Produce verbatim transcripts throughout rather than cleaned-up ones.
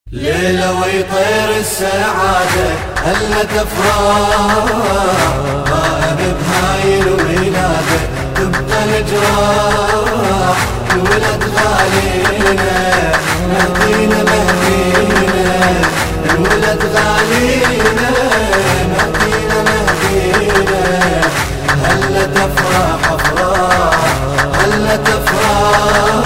ليلة ويطير السعادة هلا تفرح غائب بهاي الولادة تبقى الجراح الولد غالينا مهدينا مهدينا الولد غالينا مهدينا مهدينا هلا تفرح افراح هلا تفرح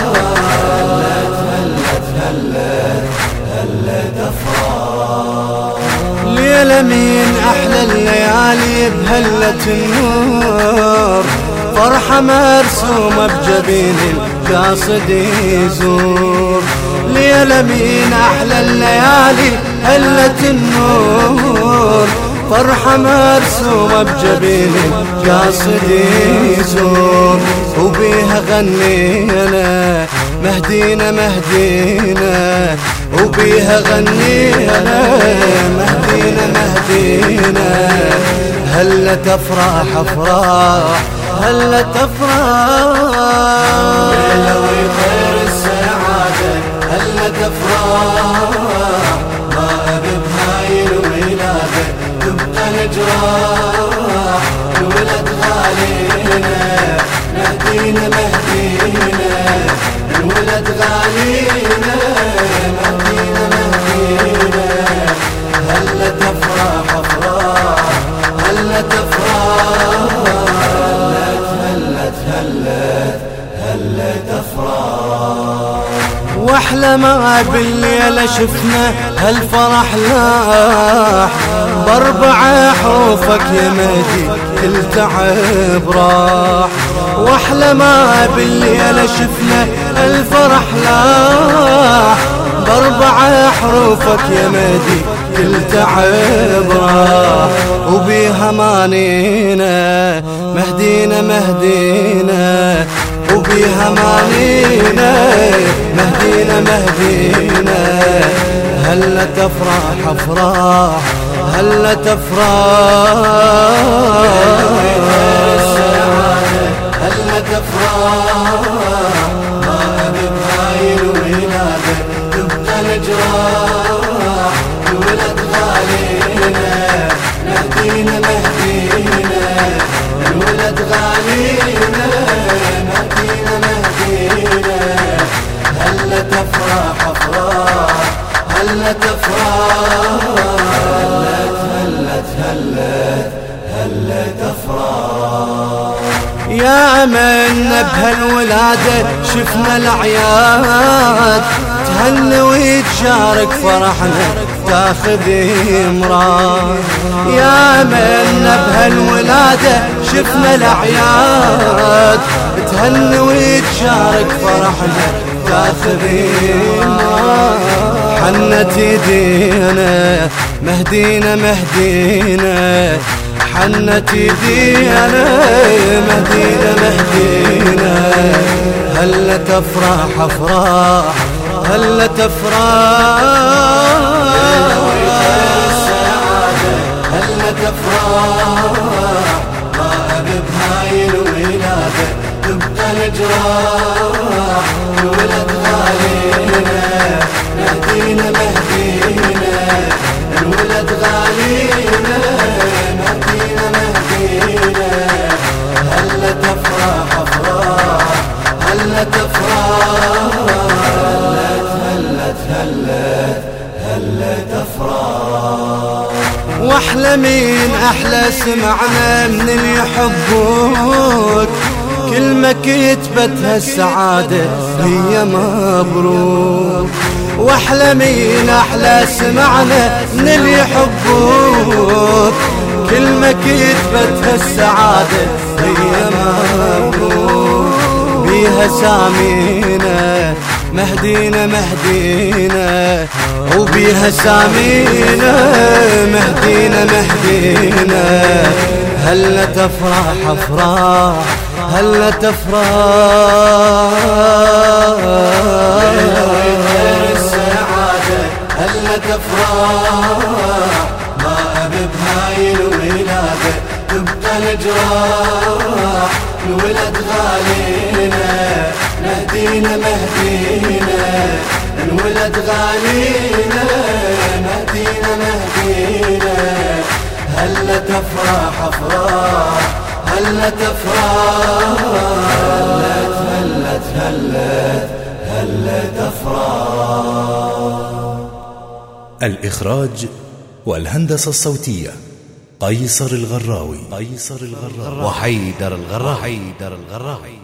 هلت هلت هلت افراح ليلة من احلى الليالي بهلة النور فرحة مرسومة بجبين القاصد يزور ليلة من احلى الليالي هلة النور فرحة مرسومة بجبين القاصد يزور وبيها غنينا مهدينا مهدينا وبيها غنينا مهدينا مهدينا هلا تفرح افراح هلا تفرح ليلة ويطير السعادة هلا تفرح غائب بهاي الولادة تبقى الجراح الولد غالينا مهدينا مهدينا الولد غالينا مهدينا مهدينا هلا تفرح افراح هلا تفرح هلت هلت هلت افراح واحلى ما بالليلة شفنا هالفرح لاح باربع حروفك يا مهدي كل تعب راح واحلى ما بالليلة شفنا الفرح لاح باربع حروفك يا مهدي كل تعب راح وبيها مانينا مهدينا مهدينا وبيها مانينا مهدينا مهدينا هلا تفرح افراح هلا تفرح هلا تفرح غائب بهاي الولادة تبقى الجراح الولد غالينا مهدينا مهدينا الولد غالينا مهدينا مهدينا هلا تفرح افراح هلا تفرح هلت هلت هلت افراح يا من بهالولادة شفنا الأعياد تهنى ويتشارك فرحنا تاخذ مراد يا من بهالولادة شفنا الأعياد تهنى ويتشارك فرحنا تاخذ مراد حنت يدينا مهدينا مهدينا حنت يدينا مهدينا مهدينا هلا تفرح افراح هلا تفرح هلا تفرح غائب بهاي الولادة تبقى الجراح الولد غالينا مهدينا مهدينا الولد غالينا مهدينا مهدينا هلا تفرح افراح هلا تفرح هلت هلت هلت افراح واحلى من احلى سمعنا من اللي يحبوك كلمة كتبتها السعادة هي مبروك واحلى من احلى سمعنا من اللي يحبوك كلمة كتبتها السعادة هي مبروك بيها سامينا مهدينا مهدينا وبيها سامينا مهدينا مهدينا هلا تفرح افراح هلا تفرح السعادة هلا تفرح غائب بهاي الولادة تبقى الجراح الولد غالينا مهدينا مهدينا الولد الولد غالينا مهدينا مهدينا هلا تفرح افراح هلا تفرح هلت هلت هلت هلت تفرح. الإخراج والهندسة الصوتية قيصر الغراوي قيصر الغراوي وحيدر الغراوي حيدر الغراوي